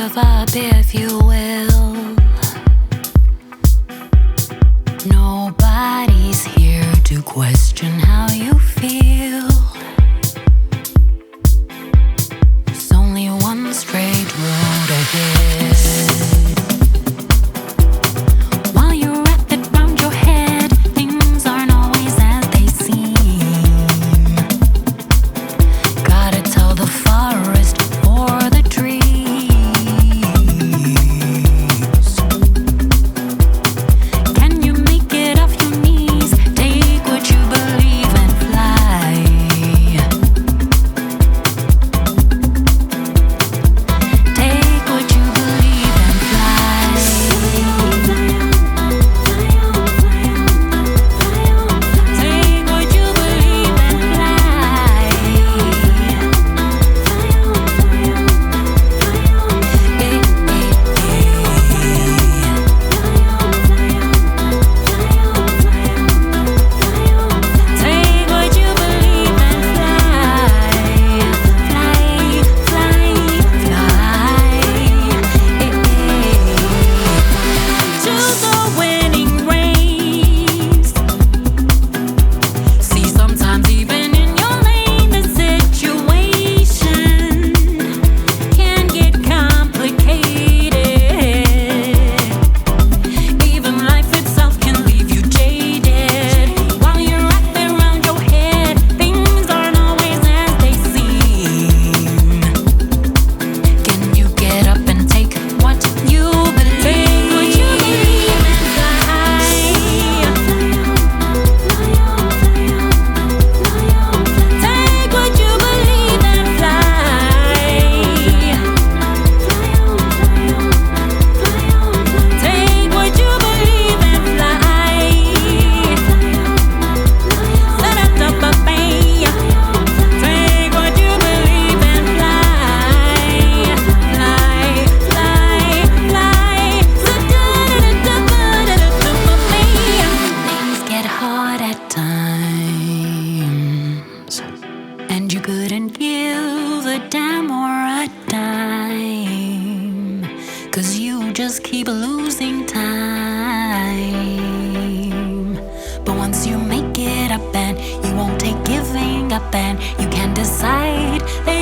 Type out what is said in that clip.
give up if you will. Nobody's here to question how you feel. It's only one straight road ahead. While you wrap it round your head, things aren't always as they seem. Gotta tell the forest for the trees. Can you make it off your knees? Take what you believe and fly. Take what you believe and fly. Take what you believe and fly. Take what you believe and fly. Fly, to the winning race. See, sometimes even in your lane, the situation can get complicated. Even life itself can leave you jaded. While you're wrapping around your head, things aren't always as they seem. Can you get up and take what you believe? Take what you believe and fly. Take what you believe and fly. Take what you believe and fly. Set it up a bay. Take what you believe and fly. Fly, fly, fly. Things get hard at times, and you couldn't give a damn or a dime, 'cause you just keep losing time. But once you make it up and you won't take giving up, and you can decide